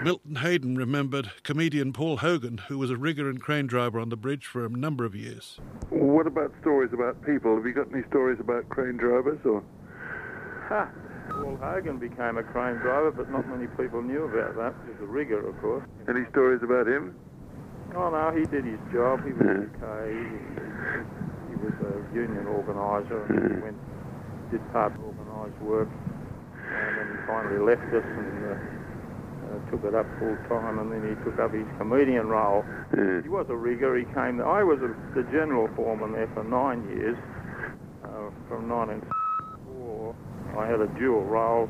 Milton Hayden remembered comedian Paul Hogan, who was a rigger and crane driver on the bridge for a number of years. What about stories about people? Have you got any stories about crane drivers? Or? Paul Hogan became a crane driver, but not many people knew about that. He was a rigger, of course. Any stories about him? Oh no, he did his job. He was okay. He was a union organiser and did part organised work, and then he finally left us and took it up full time, and then he took up his comedian role. He was a rigger. He came. I was the general foreman there for 9 years, from 1964. I had a dual role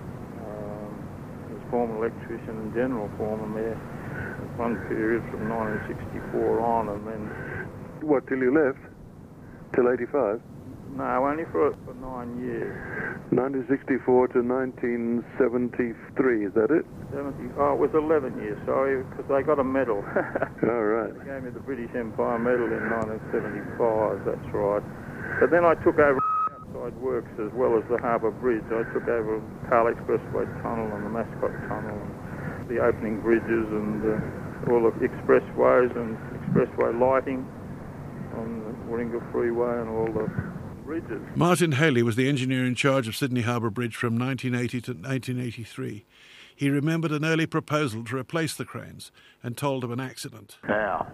as foreman electrician and general foreman there. One period from 1964 on, and then... What, till you left? Till 85? No, only for 9 years. 1964 to 1973, is that it? Oh, it was 11 years, sorry, because I got a medal. All right. They gave me the British Empire Medal in 1975, that's right. But then I took over outside works as well as the Harbour Bridge. I took over Carl Expressway Tunnel and the Mascot Tunnel and the opening bridges and all the expressways and expressway lighting on the Warringah Freeway and all the bridges. Martin Haley was the engineer in charge of Sydney Harbour Bridge from 1980 to 1983. He remembered an early proposal to replace the cranes and told of an accident. Now,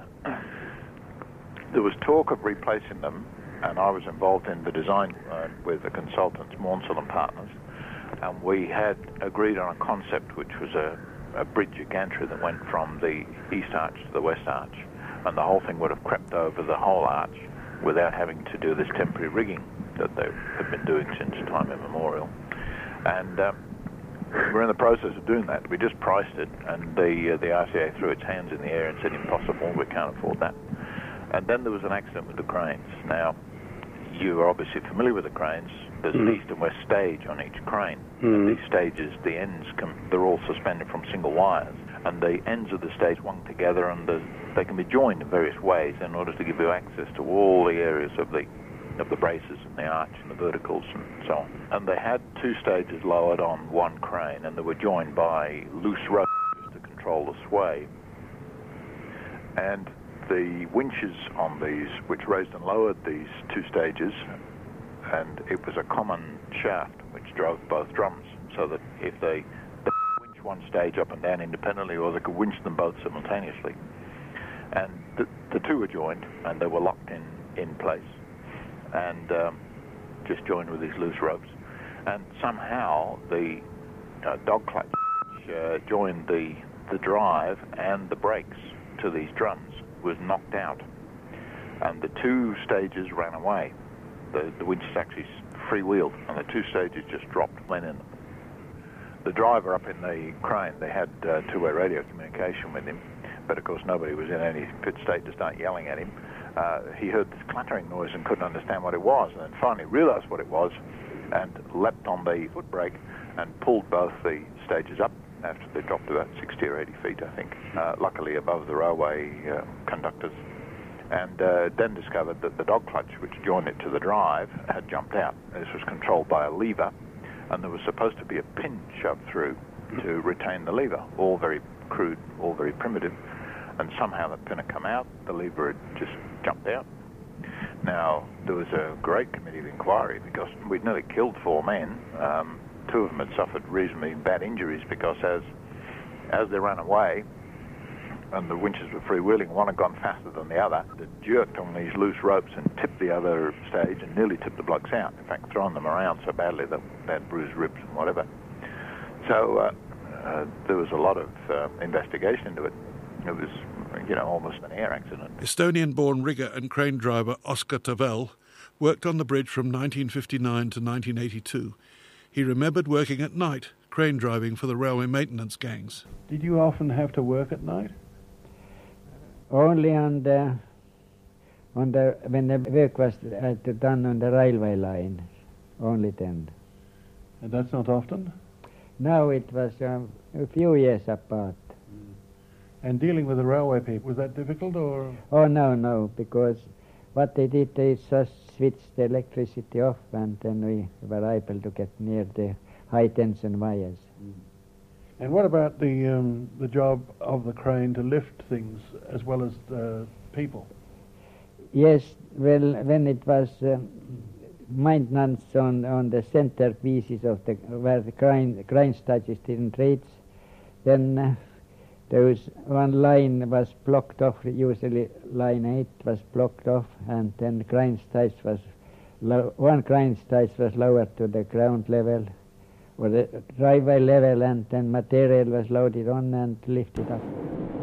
there was talk of replacing them, and I was involved in the design with the consultants, Maunsell and Partners, and we had agreed on a concept which was a bridge, a gantry that went from the east arch to the west arch, and the whole thing would have crept over the whole arch without having to do this temporary rigging that they have been doing since time immemorial. And we're in the process of doing that. We just priced it, and the RCA threw its hands in the air and said, impossible, we can't afford that. And then there was an accident with the cranes. Now, you are obviously familiar with the cranes. There's an east and west stage on each crane. And these stages, the ends, they're all suspended from single wires. And the ends of the stage swung together, and they can be joined in various ways in order to give you access to all the areas of the braces and the arch and the verticals and so on. And they had two stages lowered on one crane, and they were joined by loose ropes to control the sway. And the winches on these, which raised and lowered these two stages, and it was a common shaft which drove both drums, so that if they winch one stage up and down independently, or they could winch them both simultaneously. And the two were joined, and they were locked in place, and just joined with these loose ropes. And somehow the dog clutch joined the drive and the brakes to these drums was knocked out, and the two stages ran away. The winches actually freewheeled, and the two stages just dropped, went in them. The driver up in the crane, they had two-way radio communication with him, but of course nobody was in any fit state to start yelling at him. He heard this clattering noise and couldn't understand what it was, and then finally realised what it was and leapt on the foot brake and pulled both the stages up after they dropped about 60 or 80 feet, I think, luckily above the railway conductors, and then discovered that the dog clutch, which joined it to the drive, had jumped out. This was controlled by a lever, and there was supposed to be a pin shoved through to retain the lever, all very crude, all very primitive, and somehow the pin had come out, the lever had just jumped out. Now, there was a great committee of inquiry because we'd nearly killed 4 men. Two of them had suffered reasonably bad injuries because as they ran away and the winches were freewheeling, one had gone faster than the other. They jerked on these loose ropes and tipped the other stage and nearly tipped the blokes out. In fact, thrown them around so badly that they had bruised ribs and whatever. So there was a lot of investigation into it. It was, almost an air accident. Estonian-born rigger and crane driver Oskar Tavel worked on the bridge from 1959 to 1982. He remembered working at night, crane driving for the railway maintenance gangs. Did you often have to work at night? Only when the work was done on the railway line, only then. And that's not often? No, it was a few years apart. And dealing with the railway people, was that difficult or? Oh, no, because what they did, they just switched the electricity off, and then we were able to get near the high tension wires. And what about the job of the crane to lift things as well as people? Yes, well, when it was maintenance on the center pieces of where the crane stages didn't reach, then there was one line was blocked off. Usually line 8 was blocked off, and then crane stage was one crane stage was lowered to the ground level or the driveway level, and then material was loaded on and lifted up.